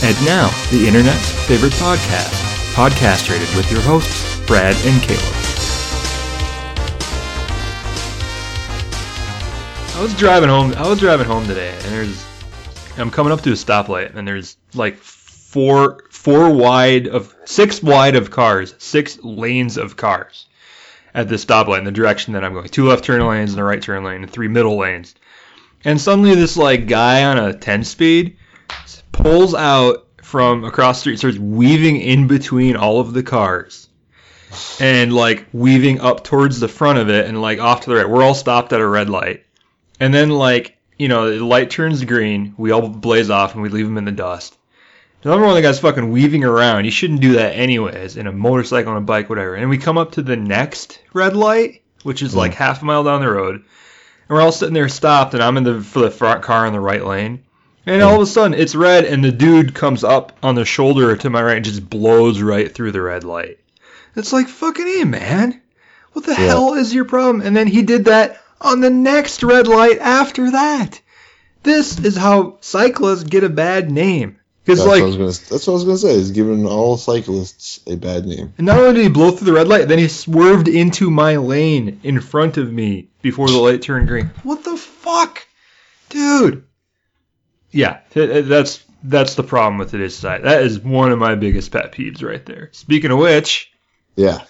And now, the internet's favorite podcast, Podcast Rated, with your hosts, Brad and Caleb. I was driving home today, and I'm coming up to a stoplight, and there's like six wide of cars, 6 lanes of cars at this stoplight in the direction that I'm going. 2 left turn lanes and a right turn lane, and 3 middle lanes. And suddenly this like guy on a 10-speed pulls out from across the street, starts weaving in between all of the cars, and like weaving up towards the front of it, and like off to the right. We're all stopped at a red light, and then like, you know, the light turns green, we all blaze off, and we leave him in the dust. Another one of the guys fucking weaving around. You shouldn't do that anyways, in a motorcycle, on a bike, whatever. And we come up to the next red light, which is like half a mile down the road, and we're all sitting there stopped, and I'm for the front car in the right lane. And all of a sudden, it's red, and the dude comes up on the shoulder to my right and just blows right through the red light. It's like, fucking A, man. What the hell is your problem? And then he did that on the next red light after that. This is how cyclists get a bad name. That's what I was going to say. He's giving all cyclists a bad name. And not only did he blow through the red light, then he swerved into my lane in front of me before the light turned green. What the fuck? Dude. Yeah, that's the problem with today's society. That is one of my biggest pet peeves right there. Speaking of which. Yeah.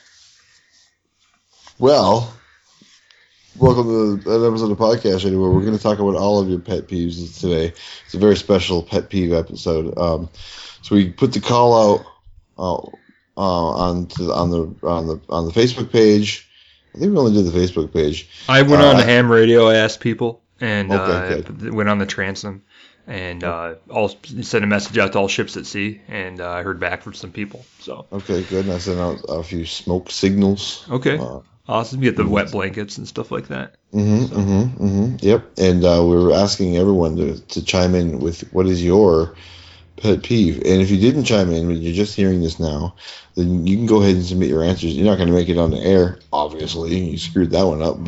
Well, welcome to an episode of Podcast Anywhere. We're going to talk about all of your pet peeves today. It's a very special pet peeve episode. So we put the call out on the Facebook page. I think we only did the Facebook page. I went on the ham radio. I asked people, and went on the transom, and sent a message out to all ships at sea, and I heard back from some people. So okay, good. And I sent out a few smoke signals. Okay. Awesome. You get the wet blankets and stuff like that. Yep. And we were asking everyone to chime in with what is your pet peeve. And if you didn't chime in, but you're just hearing this now, then you can go ahead and submit your answers. You're not going to make it on the air, obviously. You screwed that one up.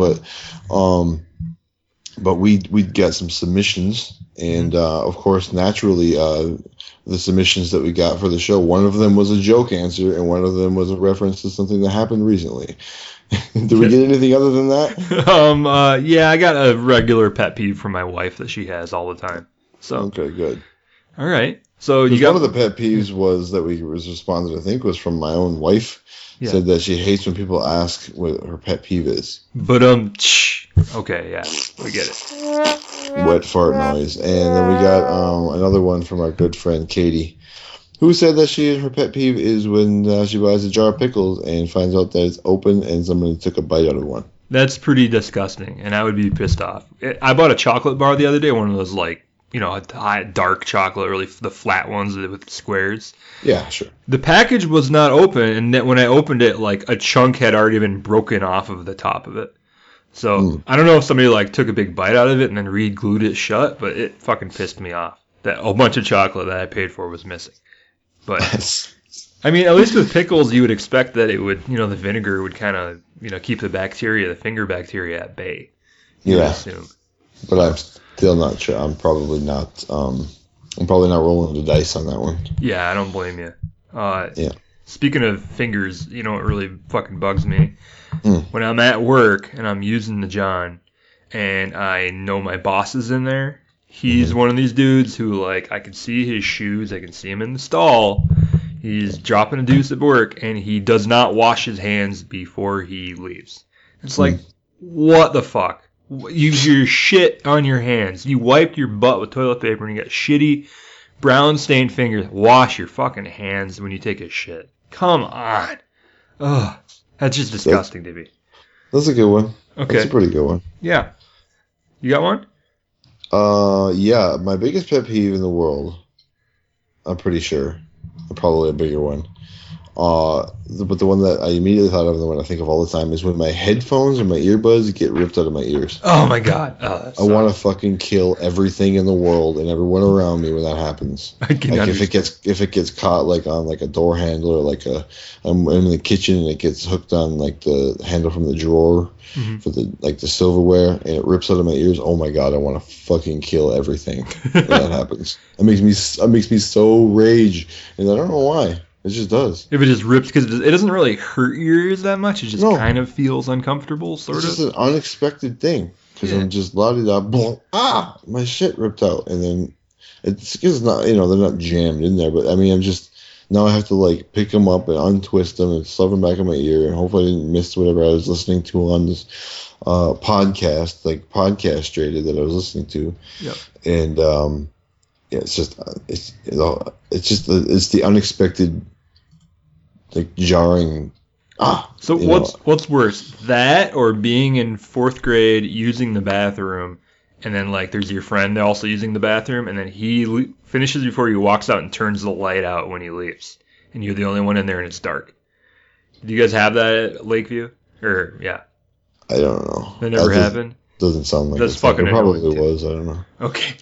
But we got some submissions. And, of course, naturally, the submissions that we got for the show, one of them was a joke answer, and one of them was a reference to something that happened recently. Did we get anything other than that? Yeah, I got a regular pet peeve from my wife that she has all the time. So okay, good. All right. So one of the pet peeves was that we responded, I think, was from my own wife. Yeah. Said that she hates when people ask what her pet peeve is. But okay, yeah, we get it. Wet fart noise. And then we got another one from our good friend Katie, who said that her pet peeve is when she buys a jar of pickles and finds out that it's open and somebody took a bite out of one. That's pretty disgusting, and I would be pissed off. I bought a chocolate bar the other day, one of those, like, you know, dark chocolate, really the flat ones with squares. Yeah, sure. The package was not open, and when I opened it, like, a chunk had already been broken off of the top of it. So I don't know if somebody like took a big bite out of it and then re-glued it shut, but it fucking pissed me off that a bunch of chocolate that I paid for was missing. But I mean, at least with pickles, you would expect that it would, you know, the vinegar would kind of, you know, keep the finger bacteria at bay. Yeah. But I'm still not sure. I'm probably not rolling the dice on that one. Yeah, I don't blame you. Yeah. Speaking of fingers, you know what really fucking bugs me? When I'm at work and I'm using the John and I know my boss is in there, he's one of these dudes who, like, I can see his shoes, I can see him in the stall, he's dropping a deuce at work, and he does not wash his hands before he leaves. It's like, what the fuck? Use your shit on your hands. You wiped your butt with toilet paper and you got shitty brown stained fingers. Wash your fucking hands when you take a shit. Come on. Ugh. That's just disgusting to me. That's a good one. Okay. That's a pretty good one. Yeah. You got one? Yeah. My biggest pet peeve in the world, I'm pretty sure, probably a bigger one, But the one that I immediately thought of, and the one I think of all the time, is when my headphones or my earbuds get ripped out of my ears. Oh my god! I want to fucking kill everything in the world and everyone around me when that happens. If it gets caught like on like a door handle or like I'm in the kitchen and it gets hooked on like the handle from the drawer for the silverware and it rips out of my ears. Oh my god! I want to fucking kill everything when that happens. It makes me so rage, and I don't know why. It just does. If it just rips, because it doesn't really hurt your ears that much. It just kind of feels uncomfortable, sort of. It's just an unexpected thing. Because I'm just la-di-da, my shit ripped out. And then it's not, they're not jammed in there. But, I mean, now I have to, like, pick them up and untwist them and stuff them back in my ear. And hopefully I didn't miss whatever I was listening to on this podcast, like Podcastrated that I was listening to. Yep. And, it's just, it's the unexpected, like, jarring. So what's worse, that or being in 4th grade using the bathroom, and then like there's your friend also using the bathroom, and then he finishes before he walks out and turns the light out when he leaves, and you're the only one in there and it's dark. Do you guys have that at Lakeview? Or yeah, I don't know. That never happened. Doesn't sound like that's fucking. It probably was. I don't know. Okay.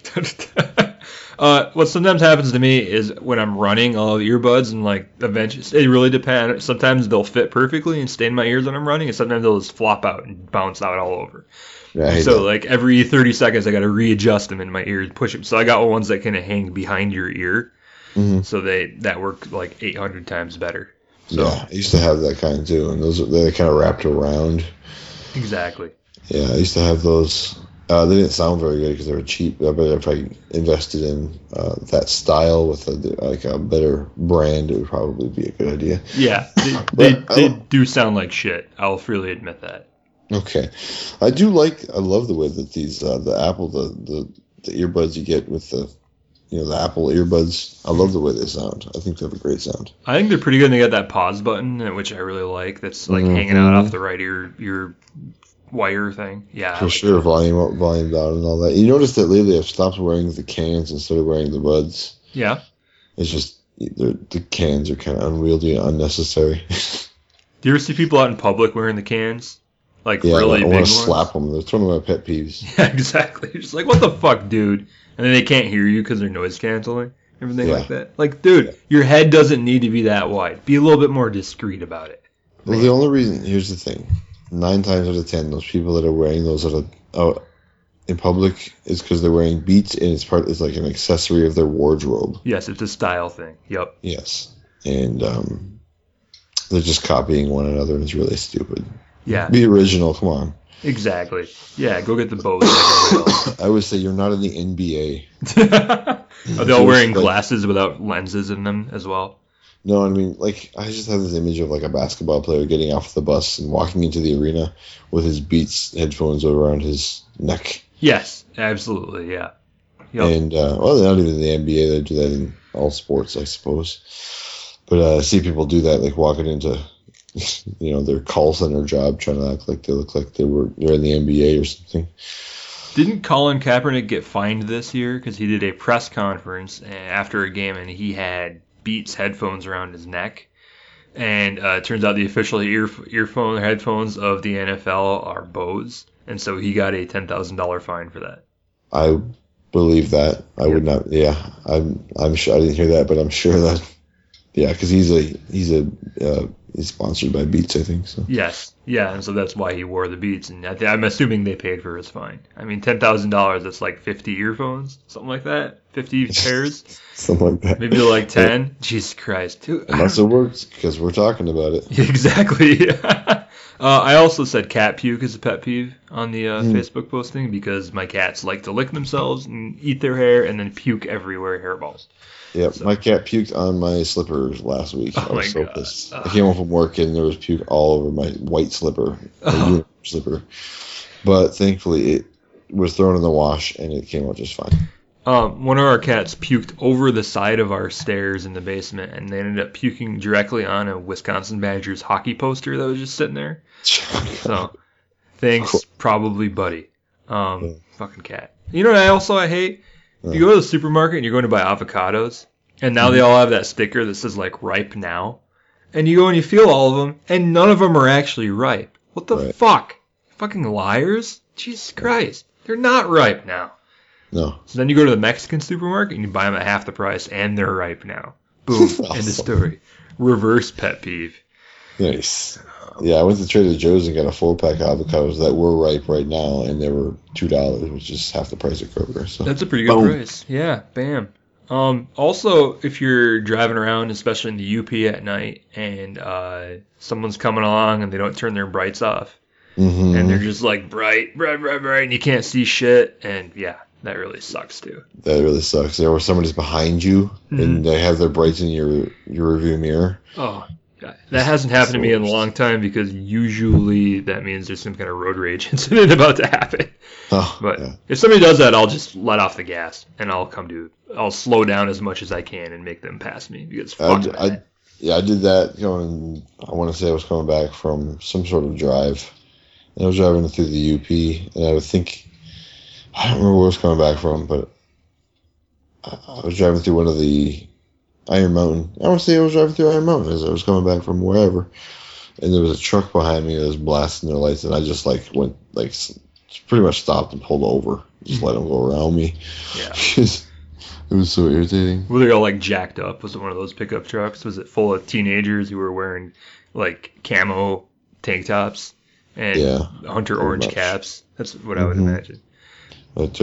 What sometimes happens to me is when I'm running, I'll have earbuds and like eventually, it really depends. Sometimes they'll fit perfectly and stay in my ears when I'm running, and sometimes they'll just flop out and bounce out all over. Yeah, so like every 30 seconds, I got to readjust them in my ears, push them. So I got ones that kind of hang behind your ear, so that work like 800 times better. So, yeah, I used to have that kind too, and they kind of wrapped around. Exactly. Yeah, I used to have those. They didn't sound very good because they were cheap. But if I invested in that style with a better brand, it would probably be a good idea. Yeah, they do sound like shit. I'll freely admit that. Okay, I love the way that these the Apple the earbuds you get with the Apple earbuds. I love the way they sound. I think they have a great sound. I think they're pretty good. They got that pause button, which I really like. That's like hanging out off the right ear wire thing. Yeah. For sure, volume up, volume down, and all that. You notice that lately I've stopped wearing the cans instead of wearing the buds. Yeah. It's just the cans are kind of unwieldy and unnecessary. Do you ever see people out in public wearing the cans? Like yeah, really big ones? I want to slap them. That's one of my pet peeves. Yeah, exactly. You're just like, what the fuck, dude? And then they can't hear you because they're noise canceling. Everything like that. Like, dude, your head doesn't need to be that wide. Be a little bit more discreet about it. Well, the only reason, here's the thing. 9 times out of 10, those people that are wearing those out in public is because they're wearing Beats, and it's like an accessory of their wardrobe. Yes, it's a style thing. Yep. Yes, and they're just copying one another, and it's really stupid. Yeah. Be original. Come on. Exactly. Yeah, go get the Bose. Like I would say you're not in the NBA. Are they all wearing glasses without lenses in them as well? No, I mean, like, I just have this image of, like, a basketball player getting off the bus and walking into the arena with his Beats headphones around his neck. Yes, absolutely, yeah. Yep. And, well, not even in the NBA. They do that in all sports, I suppose. But I see people do that, like, walking into, their call center job, trying to act like they look like they're in the NBA or something. Didn't Colin Kaepernick get fined this year because he did a press conference after a game and he had Beats headphones around his neck, and it turns out the official headphones of the NFL are Bose, and so he got a $10,000 fine for that. I believe that. I would not. Yeah, I'm sure. I didn't hear that, but I'm sure that. Yeah, because he's sponsored by Beats, I think. So. Yes, yeah, and so that's why he wore the Beats, and I'm assuming they paid for his fine. I mean, $10,000, that's like 50 earphones, something like that, 50 pairs, something like that. Maybe like 10. Jesus Christ, dude. Unless it works, because we're talking about it. Exactly. I also said cat puke is a pet peeve on the Facebook posting because my cats like to lick themselves and eat their hair and then puke everywhere, hairballs. Yep, so. My cat puked on my slippers last week. I was so pissed. I came home from work and there was puke all over my white slipper, slipper. But thankfully it was thrown in the wash and it came out just fine. One of our cats puked over the side of our stairs in the basement, and they ended up puking directly on a Wisconsin Badgers hockey poster that was just sitting there. So, thanks, probably, buddy. Fucking cat. You know what I hate? If you go to the supermarket and you're going to buy avocados, and now they all have that sticker that says, like, ripe now, and you go and you feel all of them, and none of them are actually ripe. What the Right. fuck? Fucking liars! Jesus Christ. They're not ripe now. No. So then you go to the Mexican supermarket and you buy them at half the price, and they're ripe now. Boom. End of Awesome. story. Reverse pet peeve. Nice. Yeah, I went to Trader Joe's and got a 4-pack of avocados that were ripe right now, and they were $2, which is half the price of Kroger. So That's a pretty good Boom. price. Yeah, bam. Also, if you're driving around, especially in the UP at night, and someone's coming along and they don't turn their brights off, Mhm. and they're just like bright, and you can't see shit, and yeah, that really sucks too. That really sucks. There where somebody's behind you and they have their brights in your rearview mirror. Oh, God. That hasn't happened to me in a long time because usually that means there's some kind of road rage incident about to happen. Oh, But yeah. if somebody does that, I'll just let off the gas and I'll slow down as much as I can and make them pass me because fuck that. I did that going. I want to say I was coming back from some sort of drive, and I was driving through the UP, and I would think I don't remember where I was coming back from, but I was driving through one of the Iron Mountain. I want to say I was driving through Iron Mountain as I was coming back from wherever, and there was a truck behind me that was blasting their lights, and I just went pretty much stopped and pulled over, just let them go around me. Yeah. It was so irritating. Were they all like jacked up? Was it one of those pickup trucks? Was it full of teenagers who were wearing like camo tank tops and Yeah, hunter pretty orange much. caps? That's what I would Mhm. imagine. But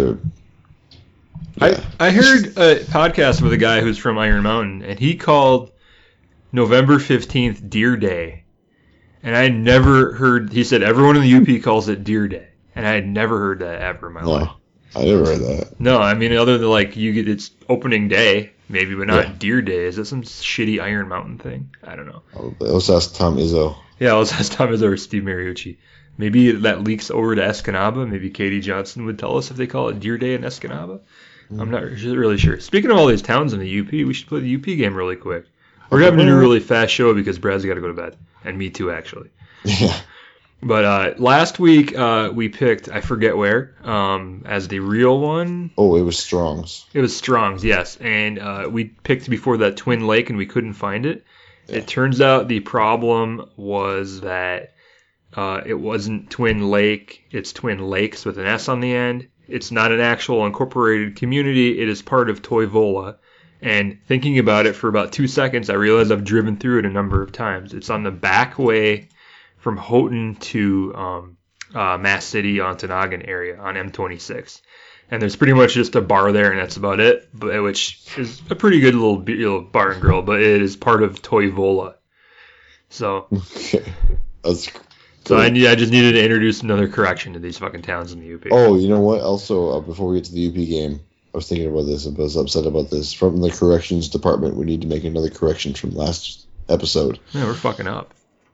yeah. I heard a podcast with a guy who's from Iron Mountain, and he called November 15th Deer Day. And I had never heard, he said everyone in the UP calls it Deer Day. And I had never heard that ever in my life. No, I never heard that. No, I mean, other than like it's opening day, maybe, but not Yeah. Deer Day. Is that some shitty Iron Mountain thing? I don't know. Let's ask Tom Izzo. Yeah, let's ask Thomas or Steve Mariucci. Maybe that leaks over to Escanaba. Maybe Katie Johnson would tell us if they call it Deer Day in Escanaba. I'm not really sure. Speaking of all these towns in the UP, we should play the UP game really quick. We're having to do a really fast show because Brad's got to go to bed. And me too, actually. Yeah. But last week we picked, I forget where, as the real one. Oh, it was Strong's. It was Strong's, yes. And we picked before that Twin Lake and we couldn't find it. Yeah. It turns out the problem was that it wasn't Twin Lake. It's Twin Lakes with an S on the end. It's not an actual incorporated community. It is part of Toivola. And thinking about it for about 2 seconds, I realized I've driven through it a number of times. It's on the back way from Houghton to Mass City, Ontonagon area on M26. And there's pretty much just a bar there, and that's about it, which is a pretty good little bar and grill, but it is part of Toivola. So Okay. That's So I just needed to introduce another correction to these fucking towns in the UP. Oh, you know what? Also, before we get to the UP game, I was thinking about this and I was upset about this. From the corrections department, we need to make another correction from last episode. Man, we're fucking up.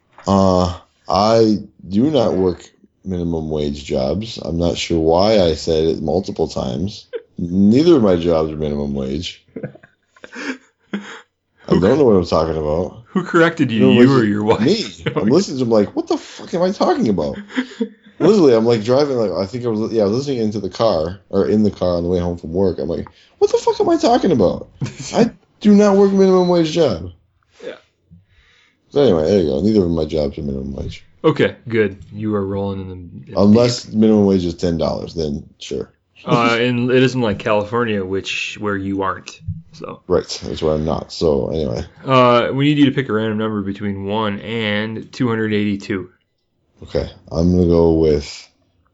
I do not work minimum wage jobs. I'm not sure why I said it multiple times. Neither of my jobs are minimum wage. I don't know what I'm talking about. Who corrected you, No, you listen- or your wife? Me. I'm listening to him like, what the fuck am I talking about? Literally, I'm like driving, like I think I was listening into the car or in the car on the way home from work. I'm like, what the fuck am I talking about? I do not work a minimum wage job. Yeah. So anyway, there you go. Neither of my jobs are minimum wage. Okay, good. You are rolling in the Unless minimum wage is $10, then sure. and it isn't like California, where you aren't. So Right, that's where I'm not. So anyway, we need you to pick a random number between 1 and 282. okay, I'm gonna go with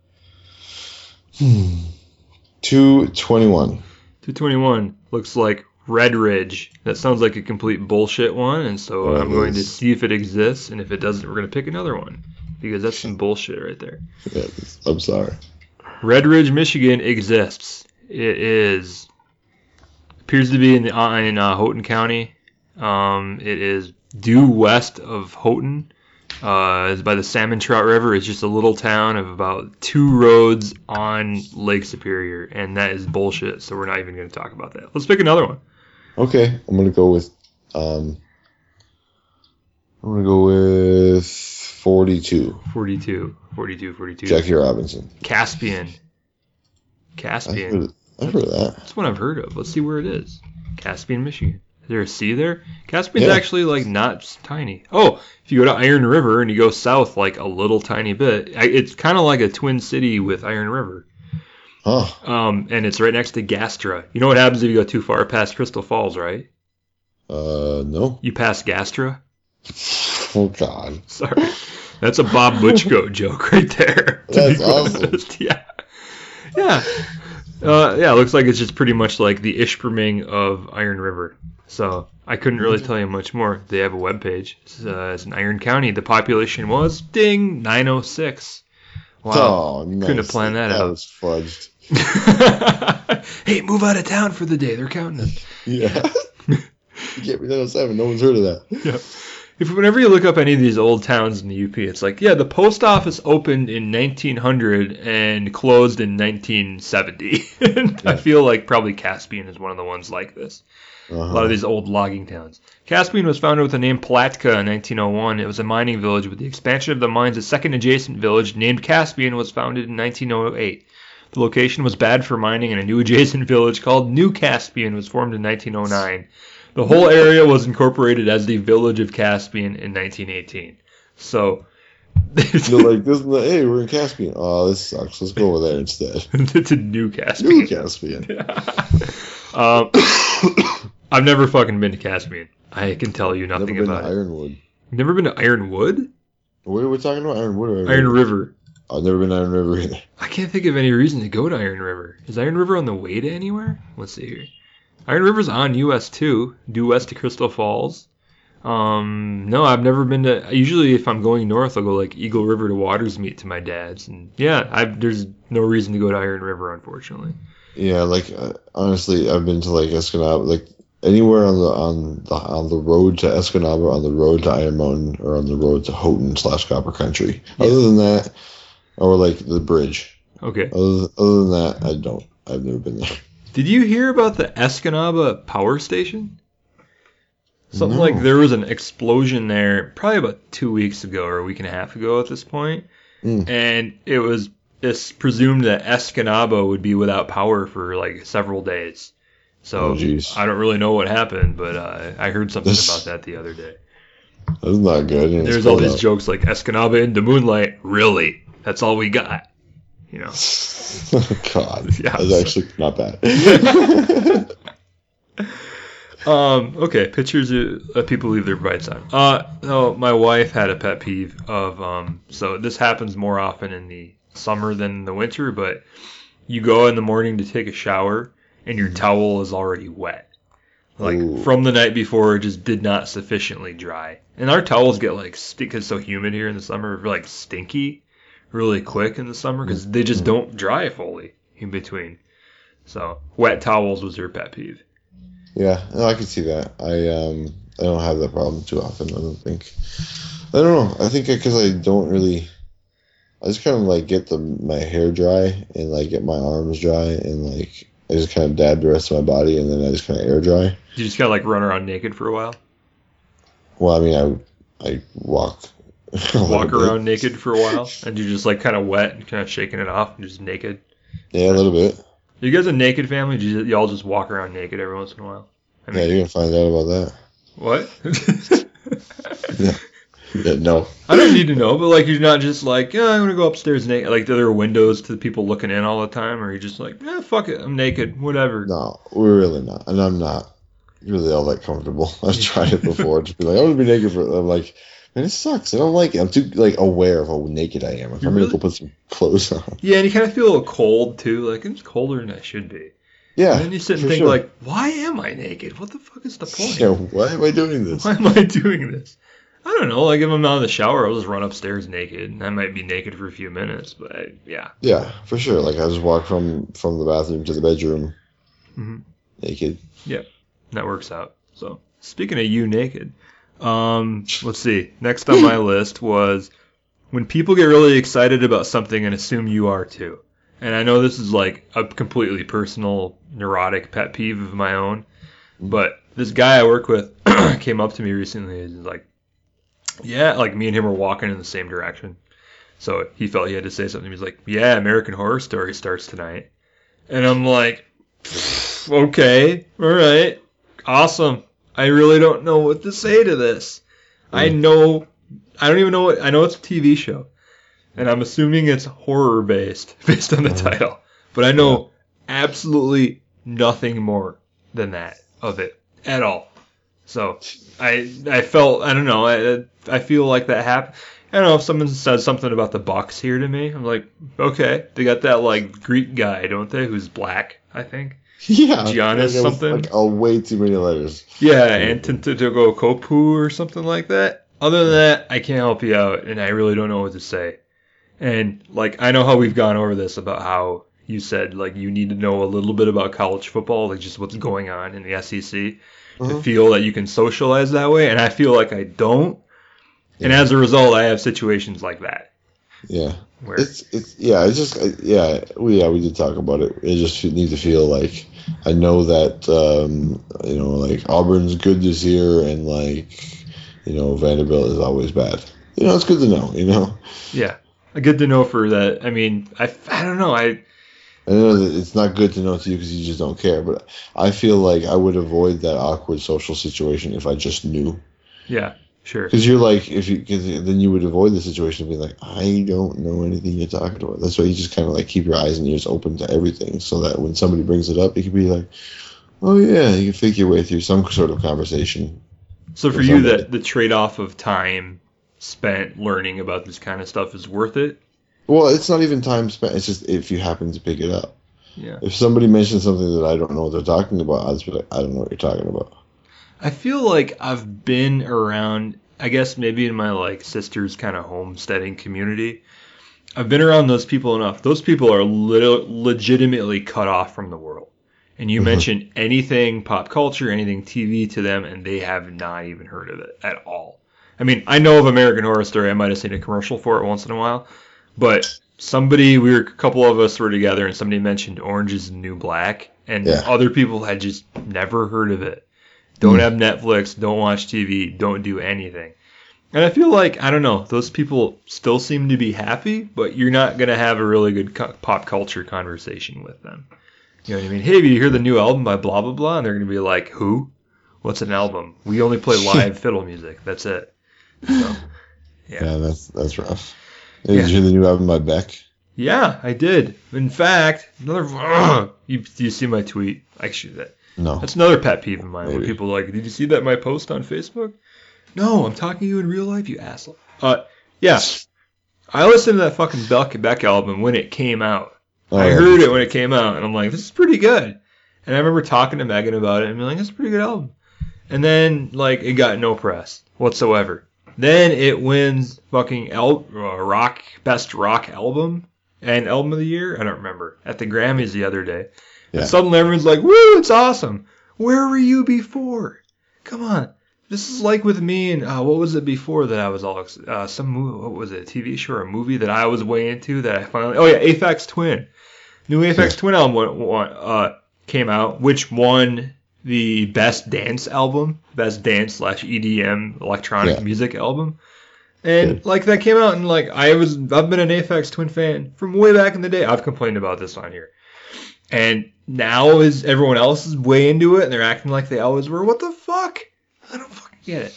221. 221 looks like Red Ridge. That sounds like a complete bullshit one, and so Well, I'm it going to is. see if it exists, and if it doesn't, we're going to pick another one because that's some bullshit right there. Yeah, I'm sorry. Red Ridge, Michigan exists. It appears to be in Houghton County. It is due west of Houghton. It's by the Salmon Trout River. It's just a little town of about 2 roads on Lake Superior, and that is bullshit. So we're not even going to talk about that. Let's pick another one. Okay, I'm gonna go with 42. 42. Jackie Robinson. Caspian. I've heard of that. That's one I've heard of. Let's see where it is. Caspian, Michigan. Is there a sea there? Caspian's Yeah. actually like not tiny. Oh, if you go to Iron River and you go south like a little tiny bit, it's kind of like a twin city with Iron River. Huh. And it's right next to Gastra. You know what happens if you go too far past Crystal Falls, right? No. You pass Gastra. Oh God. Sorry, that's a Bob Butchko joke right there. to That's be quite awesome. honest. Yeah. Yeah. It looks like it's just pretty much like the Ishpeming of Iron River. So I couldn't really tell you much more. They have a webpage. It's in Iron County. The population was, ding, 906. Wow. Oh, nice. Couldn't have planned that out. was fudged. Hey, move out of town for the day. They're counting us. Yeah. You can't be 907. No one's heard of that. Yeah. Whenever you look up any of these old towns in the UP, it's like, yeah, the post office opened in 1900 and closed in 1970. And I feel like probably Caspian is one of the ones like this. A lot of these old logging towns. Caspian was founded with the name Palatka in 1901. It was a mining village. With the expansion of the mines, a second adjacent village named Caspian was founded in 1908. The location was bad for mining, and a new adjacent village called New Caspian was formed in 1909. The whole area was incorporated as the village of Caspian in 1918. So, They're like, this is the, hey, we're in Caspian. Oh, this sucks. Let's go over there instead. it's a New Caspian. New Caspian. I've never fucking been to Caspian. I can tell you nothing Never been about to it. Ironwood. You've never been to Ironwood? What are we talking about? Ironwood or Iron River. I've never been to Iron River either. I can't think of any reason to go to Iron River. Is Iron River on the way to anywhere? Let's see here. Iron River's on US 2, due west to Crystal Falls. No, I've never been to. Usually, if I'm going north, I'll go like Eagle River to Watersmeet to my dad's, and yeah, there's no reason to go to Iron River, unfortunately. Yeah, like honestly, I've been to like Escanaba, like anywhere on the road to Escanaba, on the road to Iron Mountain, or on the road to Houghton/Copper Country. Yeah. Other than that, or like the bridge. Okay. Other than that, I don't. I've never been there. Did you hear about the Escanaba power station? Something No. like there was an explosion there probably about 2 weeks ago or a week and a half ago at this point. And it's presumed that Escanaba would be without power for like several days. So Oh, jeez. I don't really know what happened, but I heard something about that the other day. That's not good. And it's There's all cold these out. jokes like Escanaba into moonlight. Really? That's all we got. You know. God, Yeah. that's actually not bad. Okay, pictures of people leave their brights on. No, my wife had a pet peeve of, so this happens more often in the summer than in the winter, but you go in the morning to take a shower and your towel is already wet. Like, Ooh. from the night before, it just did not sufficiently dry. And our towels get, like, because it's so humid here in the summer, like, stinky really quick in the summer because they just don't dry fully in between. So, wet towels was her pet peeve. Yeah, no, I can see that. I don't have that problem too often. I don't think. I don't know. I think because I don't really. I just kind of like get my hair dry and like get my arms dry and like I just kind of dab the rest of my body and then I just kind of air dry. You just gotta like run around naked for a while. Well, I mean, I walk. a little Walk bit. around naked for a while, and you're just like kind of wet and kind of shaking it off, and just naked. Yeah, a little bit. Are you guys a naked family? Do y'all just walk around naked every once in a while? I Yeah, mean, you're gonna find out about that. what? Yeah, no. I don't need to know, but like you're not just like, yeah, I'm gonna go upstairs naked. Like, are there windows to the people looking in all the time, or you're just like, yeah, fuck it, I'm naked, whatever. No, we're really not, and I'm not really all that comfortable. I've tried it before, just be like, I'm gonna be naked for. I'm like, man, it sucks. I don't like it. I'm too like aware of how naked I am. If You I'm really? gonna go put some clothes on. Yeah, and you kind of feel a little cold too. Like it's colder than I should be. Yeah. And then you sit and for think sure. like, why am I naked? What the fuck is the point? Yeah, why am I doing this? Why am I doing this? I don't know. Like if I'm out of the shower, I'll just run upstairs naked. And I might be naked for a few minutes, but yeah. Yeah, for sure. Like I just walk from the bathroom to the bedroom Mhm. naked. That works out. So speaking of you naked, let's see. Next on my list was when people get really excited about something and assume you are too. And I know this is like a completely personal, neurotic pet peeve of my own, but this guy I work with came up to me recently and was like, yeah, like me and him were walking in the same direction. So he felt he had to say something. He was like, yeah, American Horror Story starts tonight. And I'm like, okay, all right, awesome. I really don't know what to say to this. I don't even know I know it's a TV show, and I'm assuming it's horror based on the title, but I know absolutely nothing more than that of it at all. So I felt, I don't know, I feel like that happened. I don't know if someone says something about the Bucks here to me. I'm like, okay, they got that like Greek guy, don't they? Who's black, I think. Yeah, Giannis something. Like way too many letters. Yeah, Antetokounmpo or something like that. Other than that, I can't help you out, and I really don't know what to say. And like, I know how we've gone over this about how you said like you need to know a little bit about college football, like just what's going on in the SEC, to feel that you can socialize that way. And I feel like I don't. Yeah. And as a result, I have situations like that. Yeah. Where we did talk about it. It just needs to feel like I know that like Auburn's good this year, and like Vanderbilt is always bad. It's good to know. Yeah, good to know for that. I mean, I don't know. I know that it's not good to know to you because you just don't care, but I feel like I would avoid that awkward social situation if I just knew. Yeah. Sure. Because you're like, because then you would avoid the situation of being like, I don't know anything you're talking about. That's why you just kind of like keep your eyes and ears open to everything, so that when somebody brings it up, you can be like, oh yeah, you can fake your way through some sort of conversation. So for you, that the trade-off of time spent learning about this kind of stuff is worth it? Well, it's not even time spent. It's just if you happen to pick it up. Yeah. If somebody mentions something that I don't know what they're talking about, I'll just be like, I don't know what you're talking about. I feel like I've been around, I guess maybe in my like sister's kind of homesteading community, I've been around those people enough. Those people are legitimately cut off from the world. And you mention anything pop culture, anything TV to them, and they have not even heard of it at all. I mean, I know of American Horror Story. I might have seen a commercial for it once in a while. But a couple of us were together, and somebody mentioned Orange is the New Black, and other people had just never heard of it. Don't have Netflix, don't watch TV, don't do anything. And I feel like, I don't know, those people still seem to be happy, but you're not going to have a really good pop culture conversation with them. You know what I mean? Hey, have you heard the new album by blah, blah, blah? And they're going to be like, who? What's an album? We only play live fiddle music. That's it. So, yeah, that's rough. Did you hear the new album by Beck? Yeah, I did. In fact, do you see my tweet? Actually, no. That's another pet peeve of mine. Maybe. Where people are like, did you see that my post on Facebook? No, I'm talking to you in real life, you asshole. Yeah. I listened to that fucking Beck album when it came out. I heard it when it came out, and I'm like, this is pretty good. And I remember talking to Megan about it and being like, it's a pretty good album. And then, like, it got no press whatsoever. Then it wins fucking Best Rock Album and Album of the Year. I don't remember. At the Grammys the other day. Yeah. And suddenly everyone's like, woo, it's awesome. Where were you before? Come on. This is like with me and what was it before that I was all what was it, a TV show or a movie that I was way into that I finally Aphex Twin. New Aphex Twin album came out, which won the Best Dance album, Best Dance / EDM electronic music album. And like that came out and like I've been an Aphex Twin fan from way back in the day. I've complained about this on here. And now everyone else is way into it and they're acting like they always were. What the fuck? I don't fucking get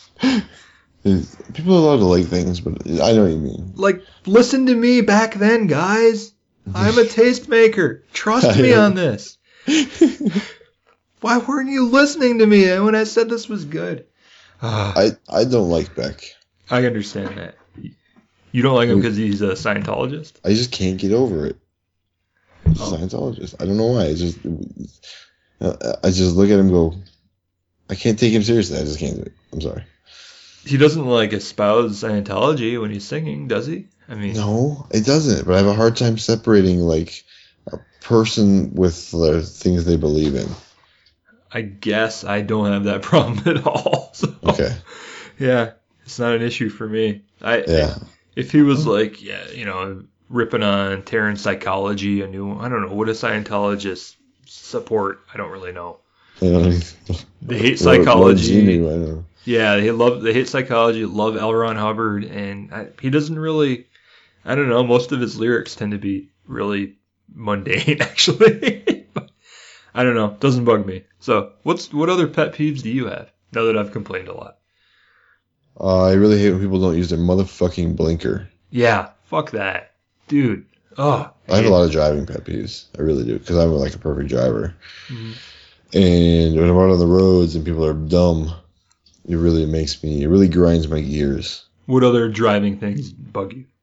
it. People are allowed to like things, but I know what you mean. Like, listen to me back then, guys. I'm a tastemaker. Trust me on this. Why weren't you listening to me when I said this was good? I don't like Beck. I understand that. You don't like him because he's a Scientologist? I just can't get over it. He's a Scientologist. I don't know why. I just look at him and go, I can't take him seriously. I just can't do it. I'm sorry. He doesn't like espouse Scientology when he's singing, does he? I mean, no, it doesn't. But I have a hard time separating like a person with the things they believe in. I guess I don't have that problem at all. So, okay. Yeah, it's not an issue for me. If he was like, ripping on Terran Psychology, I don't know, what does Scientologists support? I don't really know. They hate psychology. I know. Yeah, they hate psychology, love L. Ron Hubbard, and he doesn't really, I don't know, most of his lyrics tend to be really mundane, actually. I don't know. Doesn't bug me. So, what other pet peeves do you have? Now that I've complained a lot. I really hate when people don't use their motherfucking blinker. Yeah, fuck that, dude. Oh, I have a lot of driving pet peeves. I really do, because I'm like a perfect driver. And when I'm out on the roads and people are dumb, it really grinds my gears. What other driving things bug you?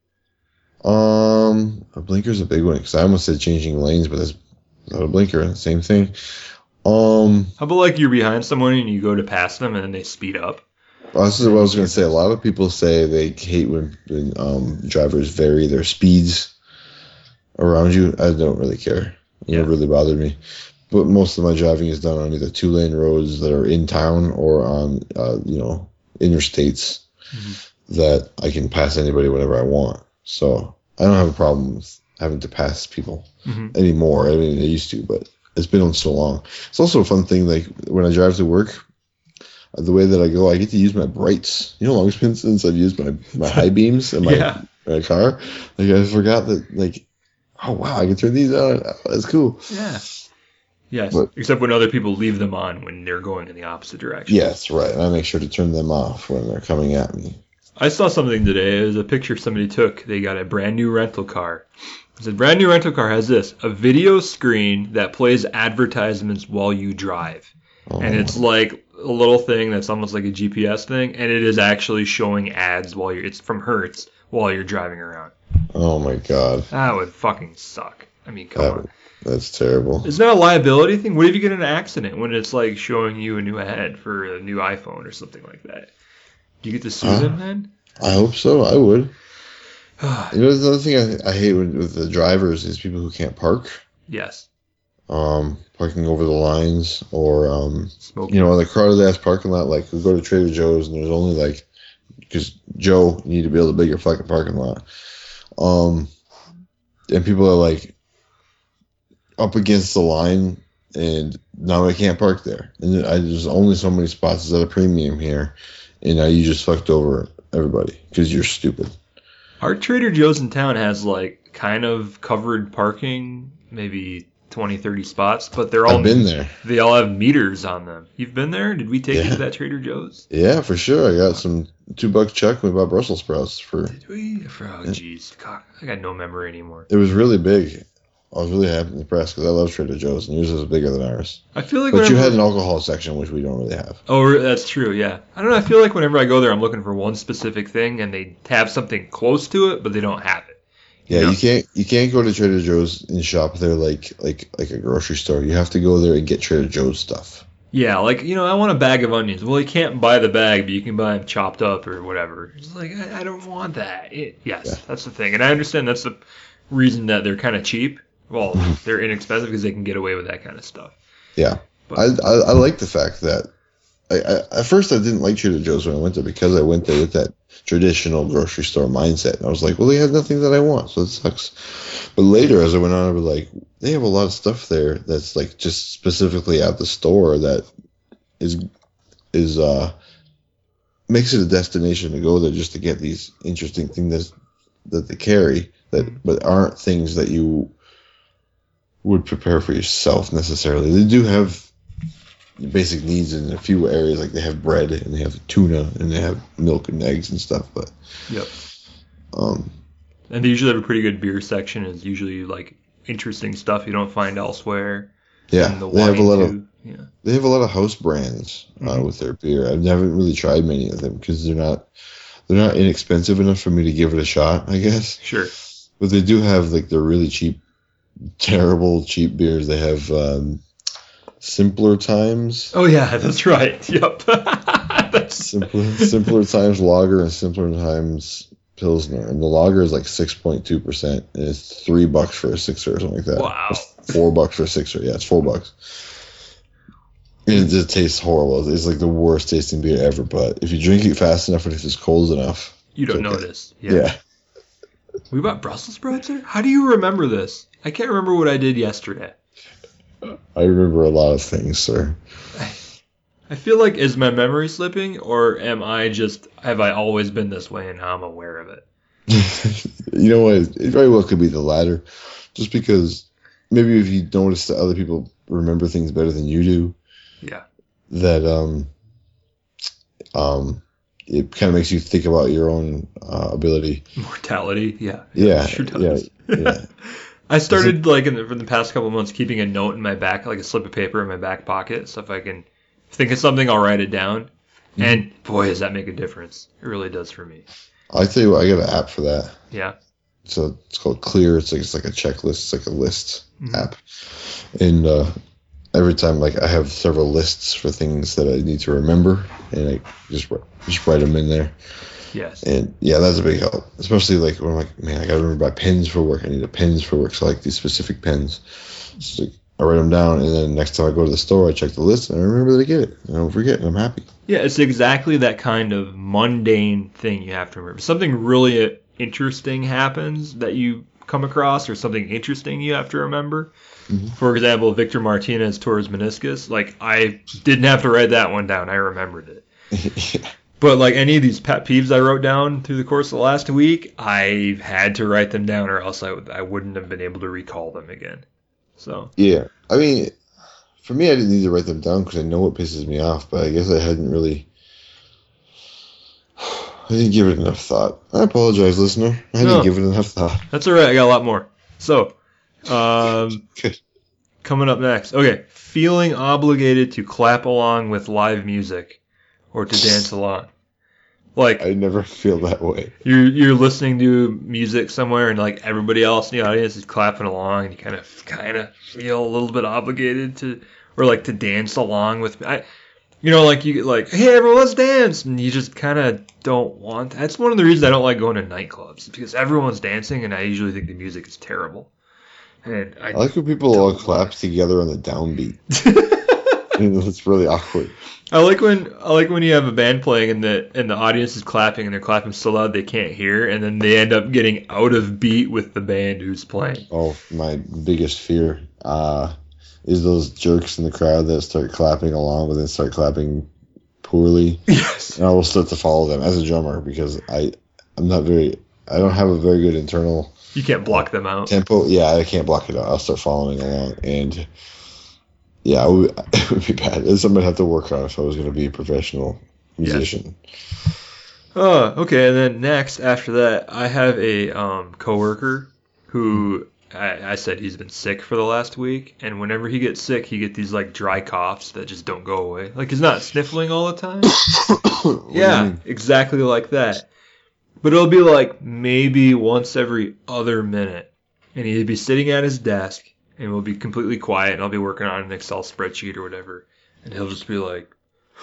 A blinker's a big one, because I almost said changing lanes, but that's not a blinker. Same thing. How about like you're behind someone and you go to pass them and then they speed up? This is what I was going to say. A lot of people say they hate when drivers vary their speeds around you. I don't really care. It never really bothered me. But most of my driving is done on either 2-lane roads that are in town or on, interstates that I can pass anybody whenever I want. So I don't have a problem with having to pass people anymore. I mean, I used to, but it's been on so long. It's also a fun thing, like when I drive to work, the way that I go, I get to use my brights. You know, long since I've used my high beams in my car. Like I forgot that, like, oh wow, I can turn these on. Oh, that's cool. Yeah. Yes. But, except when other people leave them on when they're going in the opposite direction. Yes, right. And I make sure to turn them off when they're coming at me. I saw something today. It was a picture somebody took. They got a brand new rental car. It said, brand new rental car has this, a video screen that plays advertisements while you drive. And it's like a little thing that's almost like a GPS thing, and it is actually showing ads it's from Hertz while you're driving around. Oh my god. That would fucking suck. I mean, come on. That's terrible. Isn't that a liability thing? What if you get in an accident when it's like showing you a new head for a new iPhone or something like that? Do you get to sue them then? I hope so. I would. You know, the other thing I hate with the drivers is people who can't park. Yes. Parking over the lines or, Smoking. You know, in the crowded ass parking lot, like we go to Trader Joe's and there's only like, because Joe, you need to build a bigger fucking parking lot. And people are like up against the line and now I can't park there. And there's only so many spots. It's at a premium here. And now you just fucked over everybody because you're stupid. Our Trader Joe's in town has like kind of covered parking, maybe 20, 30 spots, but they're all. I've been there. They all have meters on them. You've been there? Did we take you to that Trader Joe's? Yeah, for sure. I got some $2 check. We bought Brussels sprouts for. Did we? Oh, jeez. God, I got no memory anymore. It was really big. I was really happy and impressed because I love Trader Joe's and yours is bigger than ours. I feel like. But you had an alcohol section, which we don't really have. Oh, that's true. Yeah. I don't know. I feel like whenever I go there, I'm looking for one specific thing, and they have something close to it, but they don't have it. Yeah, you can't go to Trader Joe's and shop there like a grocery store. You have to go there and get Trader Joe's stuff. Yeah, like, I want a bag of onions. Well, you can't buy the bag, but you can buy them chopped up or whatever. It's like, I don't want that. That's the thing. And I understand that's the reason that they're kind of cheap. Well, they're inexpensive because they can get away with that kind of stuff. Yeah. But I like the fact that at first I didn't like Trader Joe's when I went there because I went there with that traditional grocery store mindset. And I was like, well, they have nothing that I want, so it sucks. But later, as I went on, I was like, they have a lot of stuff there that's like just specifically at the store that is makes it a destination to go there just to get these interesting things that they carry but aren't things that you would prepare for yourself necessarily. They do have basic needs in a few areas, like they have bread and they have tuna and they have milk and eggs and stuff. But yep. And they usually have a pretty good beer section. It's usually like interesting stuff you don't find elsewhere. Yeah, they have a lot of house brands with their beer. I've never really tried many of them because they're not inexpensive enough for me to give it a shot, I guess. Sure. But they do have like the really cheap, terrible cheap beers. They have Simpler Times. Oh yeah, that's right. Yep. Simpler Times Lager and Simpler Times Pilsner, and the lager is like 6.2%, and it's $3 for a sixer or something like that. Wow. $4 for a sixer. Yeah, it's $4. And it just tastes horrible. It's like the worst tasting beer ever. But if you drink it fast enough and if it's cold enough, you don't notice. Yeah. We bought Brussels sprouts there? How do you remember this? I can't remember what I did yesterday. I remember a lot of things, sir. I feel like, is my memory slipping, or have I always been this way and now I'm aware of it? You know what? It very well could be the latter. Just because maybe if you notice that other people remember things better than you do. Yeah. That it kind of makes you think about your own ability. Mortality. Yeah. Yeah. Sure does. Yeah. I started like in the past couple of months keeping a note in my back, like a slip of paper in my back pocket, so if I can think of something, I'll write it down. Mm-hmm. And boy, does that make a difference! It really does for me. I tell you what, I got an app for that. Yeah. So it's called Clear. It's like a checklist. It's like a list app, and every time like I have several lists for things that I need to remember, and I just write them in there. Yes. And yeah, that's a big help, especially like when I'm like, man, I gotta remember my pens for work. I need a pens for work, so I like these specific pens. So like, I write them down, and then next time I go to the store, I check the list, and I remember that I get it. And I don't forget, and I'm happy. Yeah, it's exactly that kind of mundane thing you have to remember. Something really interesting happens that you come across, or something interesting you have to remember. Mm-hmm. For example, Victor Martinez tore his meniscus. Like, I didn't have to write that one down. I remembered it. Yeah. But like any of these pet peeves I wrote down through the course of the last week, I had to write them down, or else I wouldn't have been able to recall them again. So yeah, I mean, for me, I didn't need to write them down because I know what pisses me off, but I guess I didn't give it enough thought. I apologize, listener. I didn't give it enough thought. That's all right. I got a lot more. So, coming up next. Okay, feeling obligated to clap along with live music. Or to dance along. Like, I never feel that way. You're listening to music somewhere and like everybody else in the audience is clapping along and you kind of feel a little bit obligated to, or like to dance along with me. Like you get like, hey everyone, let's dance, and you just kind of don't want. That's one of the reasons I don't like going to nightclubs, because everyone's dancing and I usually think the music is terrible. And I like when people all clap together on the downbeat. It's really awkward. I like when you have a band playing and the audience is clapping and they're clapping so loud they can't hear, and then they end up getting out of beat with the band who's playing. Oh, my biggest fear is those jerks in the crowd that start clapping along but then start clapping poorly. Yes. And I will start to follow them as a drummer because I don't have a very good internal. You can't block them out. Tempo. Yeah, I can't block it out. I'll start following along, and yeah, it would be bad. It's something I'd have to work on if I was going to be a professional musician. Yes. Oh, okay. And then next, after that, I have a coworker who I said he's been sick for the last week, and whenever he gets sick, he gets these like dry coughs that just don't go away. Like he's not sniffling all the time. Yeah, exactly like that. But it'll be like maybe once every other minute, and he'd be sitting at his desk. And we'll be completely quiet, and I'll be working on an Excel spreadsheet or whatever. And he'll just be like,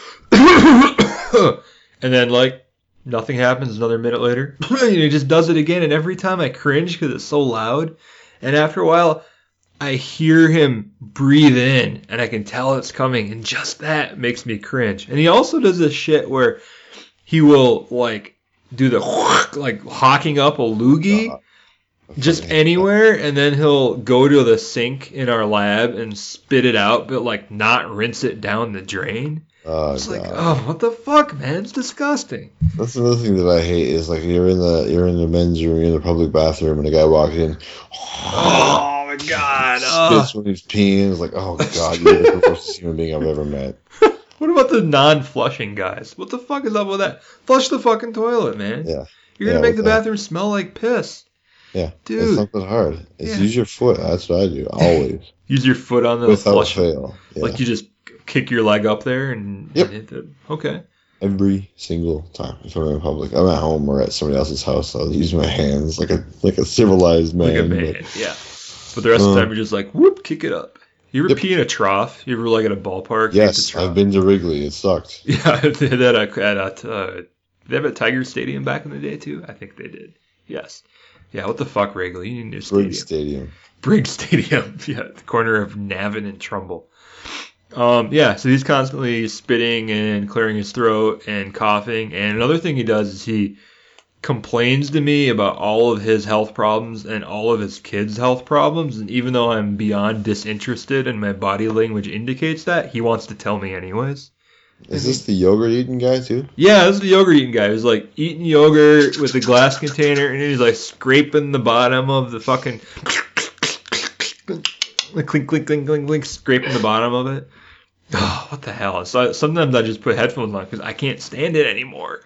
and then like nothing happens. Another minute later, and he just does it again. And every time I cringe because it's so loud. And after a while, I hear him breathe in, and I can tell it's coming. And just that makes me cringe. And he also does this shit where he will like do the like hawking up a loogie. Just anywhere, and then he'll go to the sink in our lab and spit it out, but like not rinse it down the drain. It's like, oh, what the fuck, man? It's disgusting. That's another thing that I hate is like you're in the men's room, you're in the public bathroom, and a guy walks in. Oh my god! Spits when he's peeing. It's like, oh god, you're the grossest human being I've ever met. What about the non-flushing guys? What the fuck is up with that? Flush the fucking toilet, man. Yeah. You're gonna make the bathroom smell like piss. Yeah, dude, it's not that hard. Use your foot. That's what I do always. Use your foot on the without flush. fail. Yeah. Like you just kick your leg up there and hit the. Okay. Every single time if I'm in public, I'm at home or at somebody else's house, I'll use my hands like a civilized man. Like a man, yeah. But the rest of the time you're just like whoop, kick it up. You ever pee in a trough? You ever like at a ballpark? Yes, I've been to Wrigley. It sucked. Yeah, they did that did they have a Tiger Stadium back in the day too? I think they did. Yes. Yeah, what the fuck, Wrigley? You need a new stadium. Briggs Stadium. Yeah, the corner of Navin and Trumbull. Yeah, so he's constantly spitting and clearing his throat and coughing. And another thing he does is he complains to me about all of his health problems and all of his kids' health problems. And even though I'm beyond disinterested and my body language indicates that, he wants to tell me anyways. Is this the yogurt eating guy too? Yeah, this is the yogurt eating guy. He's like eating yogurt with a glass container, and he's like scraping the bottom of the fucking Like clink, clink, clink, clink, clink, scraping the bottom of it. Oh, what the hell? So sometimes I just put headphones on because I can't stand it anymore.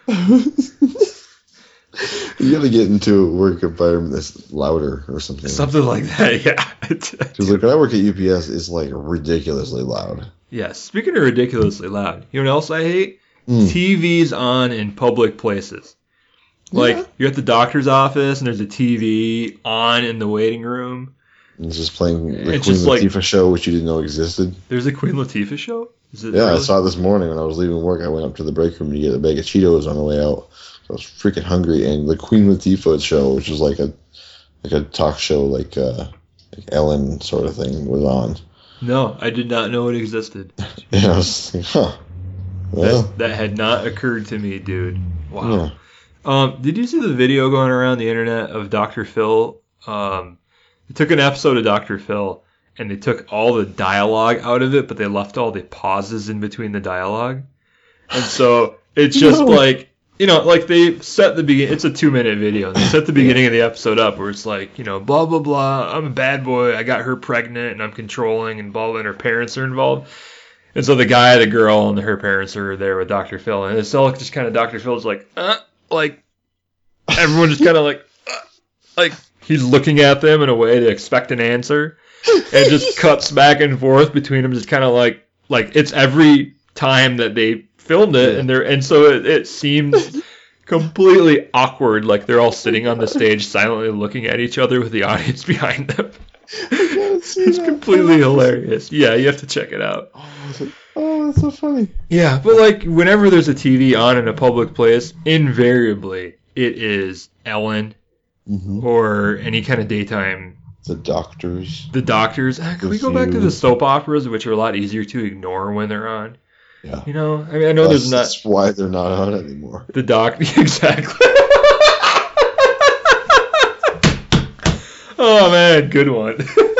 You gotta get into a work environment that's louder or something. Something like that, yeah. Because like when I work at UPS, it's like ridiculously loud. Yeah, speaking of ridiculously loud, you know what else I hate? TVs on in public places. Like, you're at the doctor's office and there's a TV on in the waiting room. And it's just playing the Queen Latifah show, which you didn't know existed. There's a Queen Latifah show? Yeah, really? I saw it this morning when I was leaving work. I went up to the break room to get a bag of Cheetos on the way out. I was freaking hungry, and the Queen Latifah show, which was like a talk show, like Ellen sort of thing, was on. No, I did not know it existed. Yeah, I was like, huh. Well, that had not occurred to me, dude. Wow. Yeah. Did you see the video going around the internet of Dr. Phil? They took an episode of Dr. Phil, and they took all the dialogue out of it, but they left all the pauses in between the dialogue. And so it's just like, you know, like they set the beginning. It's a 2-minute video. They set the beginning of the episode up where it's like, you know, blah, blah, blah. I'm a bad boy. I got her pregnant and I'm controlling and blah, blah, and her parents are involved. And so the guy, the girl, and her parents are there with Dr. Phil. And it's all just kind of Dr. Phil's like everyone just kind of like he's looking at them in a way to expect an answer. And just cuts back and forth between them, just kind of like it's every time that they filmed it, and so it seems completely awkward, like they're all sitting on the stage silently looking at each other with the audience behind them. It's completely hilarious. Yeah, you have to check it out. Oh, that's so funny. Yeah, but like whenever there's a TV on in a public place, invariably it is Ellen or any kind of daytime. The doctors. Can we go back to the soap operas, which are a lot easier to ignore when they're on? Yeah. You know, I mean, I know there's not. That's why they're not on anymore. The exactly. Oh man, good one.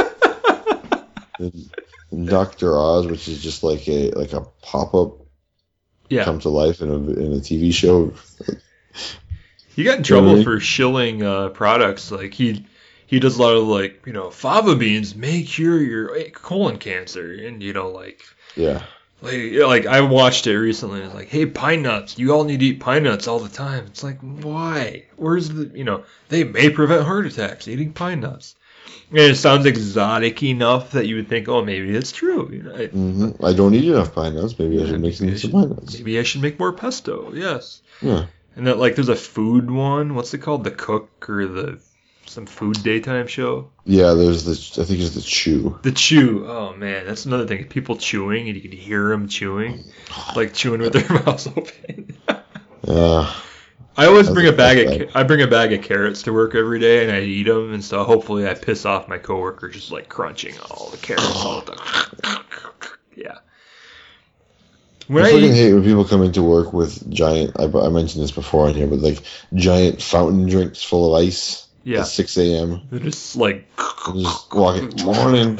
and Dr. Oz, which is just like a pop-up, come to life in a TV show. He got in trouble for shilling products. Like he does a lot of like, you know, fava beans may cure your colon cancer, and you know, like Like I watched it recently. It's like, hey, pine nuts. You all need to eat pine nuts all the time. It's like, why? Where's the, you know, they may prevent heart attacks eating pine nuts. And it sounds exotic enough that you would think, oh, maybe it's true. You know, I don't eat enough pine nuts. Maybe I should make some pine nuts. Maybe I should make more pesto. Yes. Yeah. And that, like, there's a food one. What's it called? The Cook or some food daytime show? Yeah, there's I think it's the Chew. The Chew. Oh, man. That's another thing. People chewing, and you can hear them chewing. Like, chewing with their mouths open. I always bring a bag of carrots to work every day, and I eat them, and so hopefully I piss off my coworker just, like, crunching all the carrots all the time. Yeah. I fucking hate when people come into work with giant, I mentioned this before on here, but like giant fountain drinks full of ice at 6 a.m. They're just like... They're just walking, morning.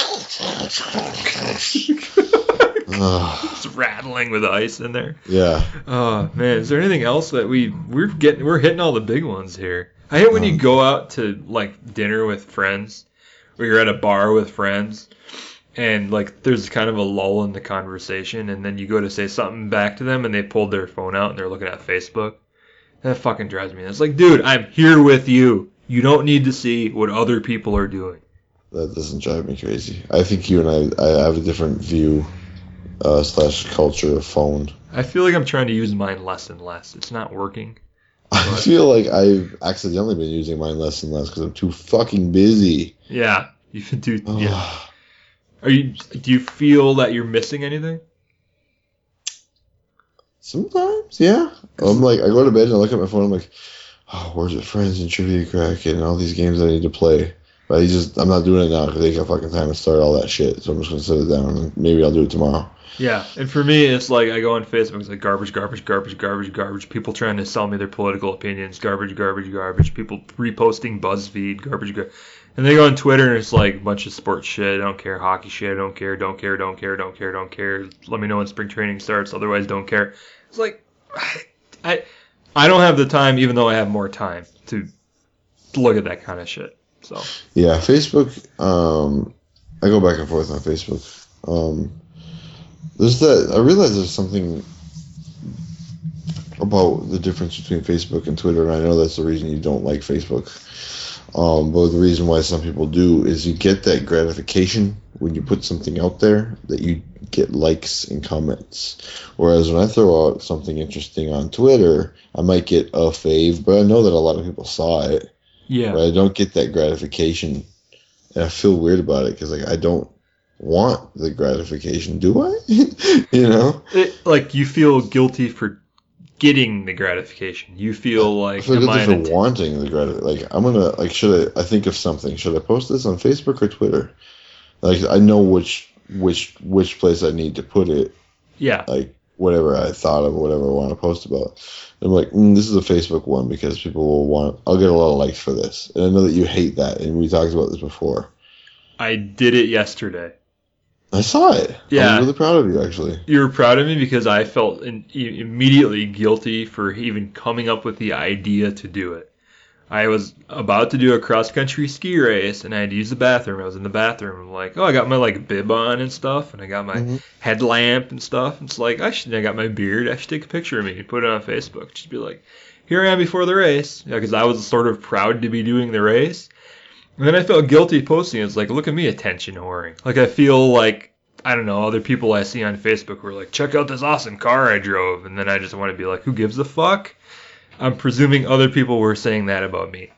Just rattling with ice in there. Yeah. Oh, man. Is there anything else that we're hitting all the big ones here? I hate when you go out to, like, dinner with friends, or you're at a bar with friends, and, like, there's kind of a lull in the conversation, and then you go to say something back to them, and they pulled their phone out, and they're looking at Facebook. That fucking drives me nuts. It's like, dude, I'm here with you. You don't need to see what other people are doing. That doesn't drive me crazy. I think you and I have a different view / culture of phone. I feel like I'm trying to use mine less and less. It's not working. I feel like I've accidentally been using mine less and less because I'm too fucking busy. Yeah. You do. Yeah. Do you feel that you're missing anything? Sometimes, yeah. I'm like, I go to bed and I look at my phone. I'm like, oh, Words with Friends and Trivia Crack and all these games I need to play. But I'm not doing it now because they got fucking time to start all that shit. So I'm just gonna set it down and maybe I'll do it tomorrow. Yeah, and for me, it's like I go on Facebook, it's like garbage, garbage, garbage, garbage, garbage. People trying to sell me their political opinions, garbage, garbage, garbage. People reposting BuzzFeed, garbage, garbage. And they go on Twitter and it's like a bunch of sports shit. I don't care. Hockey shit. I don't care. Don't care. Don't care. Don't care. Don't care. Let me know when spring training starts. Otherwise, don't care. It's like I don't have the time, even though I have more time to look at that kind of shit. So yeah, Facebook. I go back and forth on Facebook. There's that. I realize there's something about the difference between Facebook and Twitter, and I know that's the reason you don't like Facebook. But the reason why some people do is you get that gratification when you put something out there that you get likes and comments. Whereas when I throw out something interesting on Twitter, I might get a fave, but I know that a lot of people saw it. Yeah. But I don't get that gratification, and I feel weird about it because like I don't want the gratification, do I? You know? Like you feel guilty for getting the gratification. You feel like I feel guilty for wanting the gratification. Like I'm gonna like I think of something? Should I post this on Facebook or Twitter? Like I know which place I need to put it. Yeah. Like whatever I thought of, whatever I want to post about. I'm like, this is a Facebook one because people will want. I'll get a lot of likes for this, and I know that you hate that, and we talked about this before. I did it yesterday. I saw it. Yeah. I'm really proud of you, actually. You were proud of me because I felt immediately guilty for even coming up with the idea to do it. I was about to do a cross-country ski race, and I had to use the bathroom. I was in the bathroom. I'm like, I got my bib on and stuff, and I got my headlamp and stuff. It's like, I got my beard. I should take a picture of me and put it on Facebook. Just be like, here I am before the race. Because I was sort of proud to be doing the race. And then I felt guilty posting it. It's like, look at me attention whoring. Like, I feel like, I don't know, other people I see on Facebook were like, check out this awesome car I drove. And then I just want to be like, who gives a fuck? I'm presuming other people were saying that about me.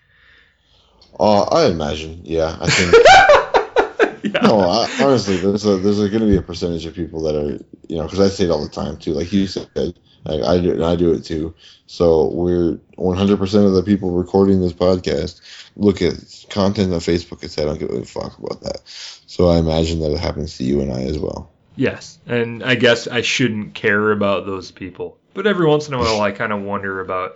I imagine, yeah. I think. Yeah. No, honestly, there's going to be a percentage of people that are, because I say it all the time too. Like you said, like I do it too. So we're 100% of the people recording this podcast look at content on Facebook and say, I don't give a fuck about that. So I imagine that it happens to you and I as well. Yes, and I guess I shouldn't care about those people. But every once in a while I kind of wonder about,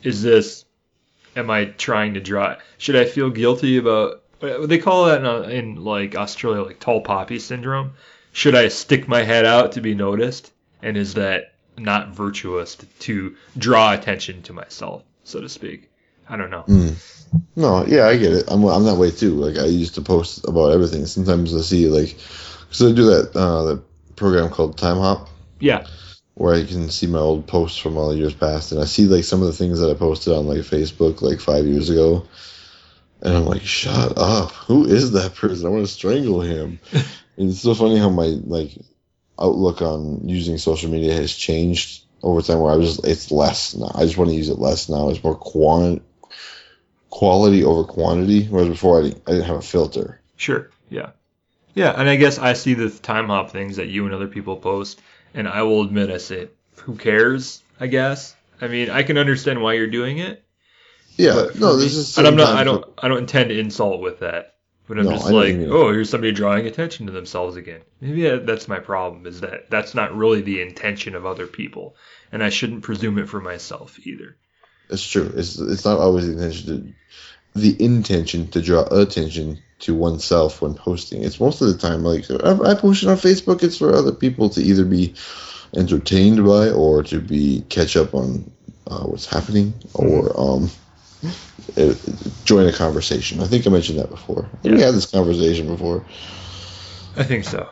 am I trying to draw, should I feel guilty about, they call that in like Australia, like tall poppy syndrome. Should I stick my head out to be noticed? And is that not virtuous to draw attention to myself, so to speak? I don't know. No, yeah, I get it. I'm that way too. Like I used to post about everything. Sometimes I see because I do that program called Time Hop. Yeah. Where I can see my old posts from all the years past, and I see some of the things that I posted on Facebook 5 years ago, and I'm like, shut up! Who is that person? I want to strangle him. And it's so funny how my outlook on using social media has changed over time. Where it's less now. I just want to use it less now. It's more quality over quantity. Whereas before I didn't have a filter. Sure. Yeah. Yeah, and I guess I see the Time Hop things that you and other people post. And I will admit, I say, who cares? I guess. I mean, I can understand why you're doing it. Yeah, no, this is. And I don't intend to insult with that. But I'm just like, here's somebody drawing attention to themselves again. Maybe that's my problem. Is that's not really the intention of other people, and I shouldn't presume it for myself either. It's true. It's not always the intention to draw attention to oneself when posting. It's most of the time I post it on Facebook. It's for other people to either be entertained by or to be catch up on what's happening or join a conversation. I think I mentioned that before. Yeah. We had this conversation before. I think so.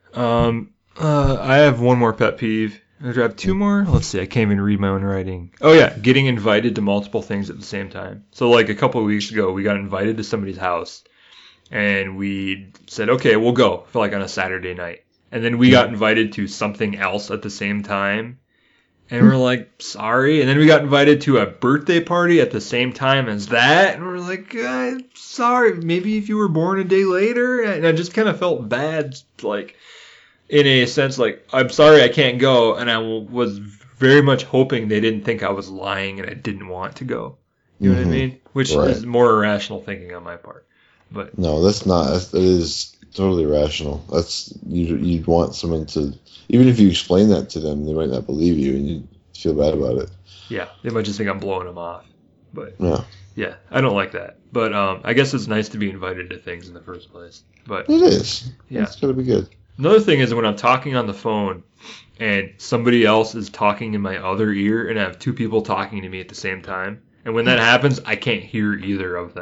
I have one more pet peeve. I have two more. Let's see. I can't even read my own writing. Oh yeah, getting invited to multiple things at the same time. So a couple of weeks ago, we got invited to somebody's house. And we said, okay, we'll go for on a Saturday night. And then we got invited to something else at the same time. And we're like, sorry. And then we got invited to a birthday party at the same time as that. And we're like, sorry. Maybe if you were born a day later. And I just kind of felt bad, in a sense, I'm sorry I can't go. And I was very much hoping they didn't think I was lying and I didn't want to go. You know what I mean? Which is more irrational thinking on my part. But no, that's not. That is totally rational. That's you'd want someone to, even if you explain that to them, they might not believe you, and you feel bad about it. Yeah, they might just think I'm blowing them off. But yeah, I don't like that. But I guess it's nice to be invited to things in the first place. But it is. Yeah, it's gotta be good. Another thing is when I'm talking on the phone and somebody else is talking in my other ear, and I have two people talking to me at the same time, and when that happens, I can't hear either of them.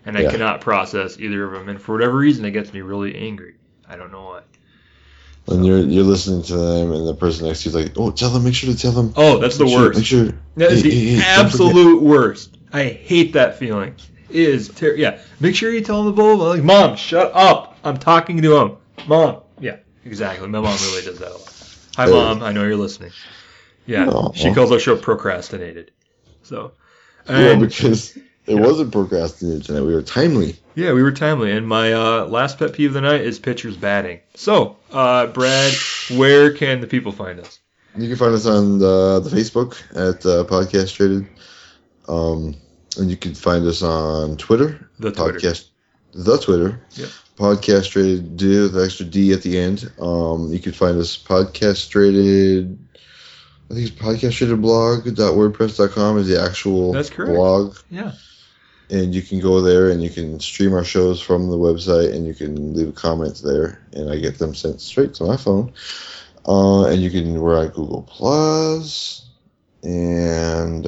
And I cannot process either of them. And for whatever reason, it gets me really angry. I don't know why. When you're listening to them and the person next to you is like, oh, make sure to tell them. Oh, that's the worst. Make sure. That is the absolute worst. I hate that feeling. It is yeah. Make sure you tell them the bull. Like, Mom, shut up. I'm talking to him. Mom. Yeah, exactly. My mom really does that a lot. Hi, Mom. I know you're listening. Yeah, Aww. She calls our show Procrastinated. So. Yeah, because it wasn't procrastinated tonight. We were timely. Yeah, we were timely. And my last pet peeve of the night is pitchers batting. So, Brad, where can the people find us? You can find us on the Facebook at Podcast Traded. And you can find us on Twitter. The Twitter. Yep. Podcast Traded, do with the extra D at the end. You can find us Podcast Traded. I think it's podcasttradedblog.wordpress.com is the actual blog. Yeah. And you can go there and you can stream our shows from the website and you can leave comments there and I get them sent straight to my phone. And we're on Google Plus and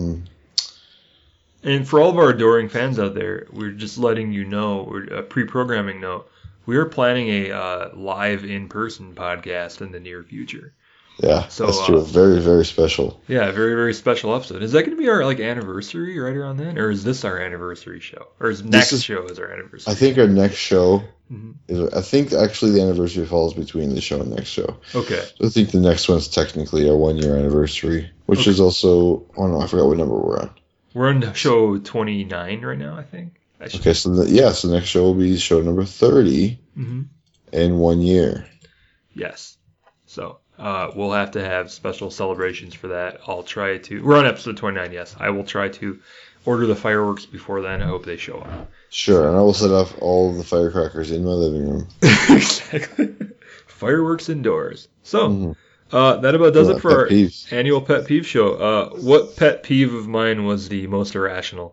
for all of our adoring fans out there, we're just letting you know, we're pre-programming note, we are planning a live in-person podcast in the near future. Yeah, so, that's true. Very, very special. Yeah, very, very special episode. Is that going to be our anniversary right around then, or is this our anniversary show, or is next show is our anniversary? I think our next show is. I think actually the anniversary falls between the show and next show. Okay. So I think the next one's technically our 1 year anniversary, which is also. I don't know. I forgot what number we're on. We're on show 29 right now, I think. Okay, so the next show will be show number 30 in 1 year. Yes. So. We'll have to have special celebrations for that. I'll try to. We're on episode 29, yes. I will try to order the fireworks before then. I hope they show up. Sure, and I will set off all of the firecrackers in my living room. Exactly. Fireworks indoors. So, that about does it for our annual pet peeve show. What pet peeve of mine was the most irrational?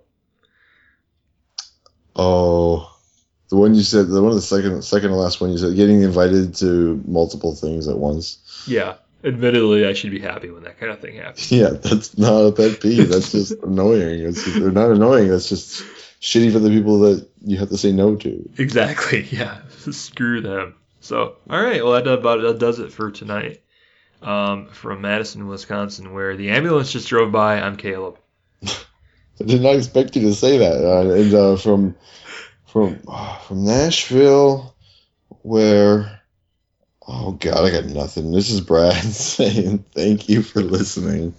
Oh, the one you said, the second to last one you said, getting invited to multiple things at once. Yeah, admittedly, I should be happy when that kind of thing happens. Yeah, that's not a pet peeve. That's just annoying. They're not annoying. That's just shitty for the people that you have to say no to. Exactly. Yeah. Screw them. So, all right. Well, that does it for tonight. From Madison, Wisconsin, where the ambulance just drove by. I'm Caleb. I did not expect you to say that. And from Nashville, where. Oh, God, I got nothing. This is Brad saying thank you for listening.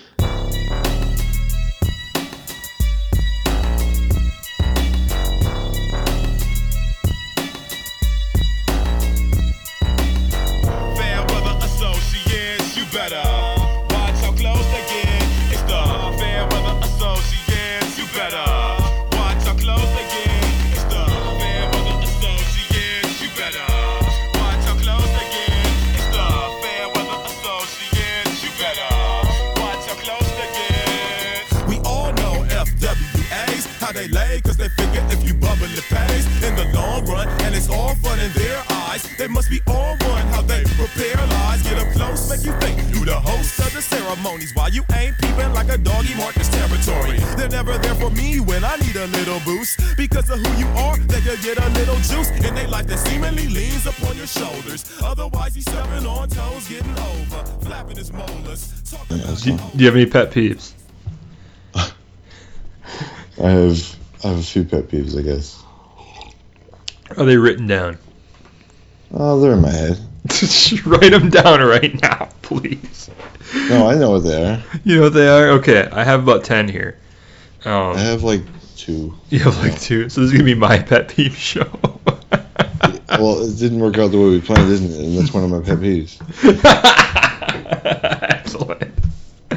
Fair weather associates, you better watch how close they get. It's the Fair weather associates, you better watch how close they get. It's the Fair weather associates, you better. They lay, cause they figure if you bubble it pays in the long run, and it's all fun in their eyes. They must be on one, how they prepare lies. Get up close, make you think you the host of the ceremonies, while you ain't peeping like a doggy mark this territory. They're never there for me when I need a little boost. Because of who you are, they could get a little juice in their life that seemingly leans upon your shoulders. Otherwise he's stepping on toes, getting over, flapping his molars. Do you have any pet peeves? I have a few pet peeves, I guess. Are they written down? Oh, they're in my head. Write them down right now, please. No, I know what they are. You know what they are? Okay, I have about 10 here. I have like 2. You have like 2? So this is going to be my pet peeve show. Well, it didn't work out the way we planned, didn't it? And that's one of my pet peeves. Excellent.